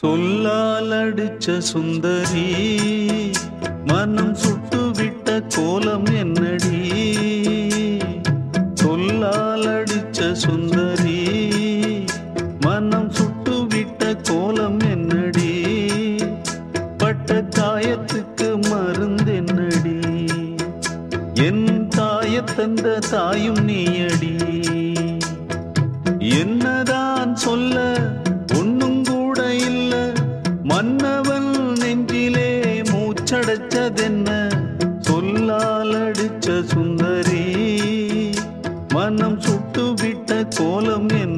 சொல்லால் அடிச்ச சுந்தரி மனம் சுட்டுவிட்ட கோலம் என்னடி? சொல்லால் அடிச்ச சுந்தரி மனம் சுட்டுவிட்ட கோலம் என்னடி? பட்ட காயத்துக்கு மருந்து என்னடி? என் தாயத்தந்த தாயும் நீயடி. என்னதான் சொல்ல ஒன்னும் கூட இல்ல, மன்னவன் நெஞ்சிலே மூச்சடைச்சதென்ன? சொல்லால் அடிச்ச சுந்தரி மனம் சுட்டுவிட்ட கோலம் என்ன?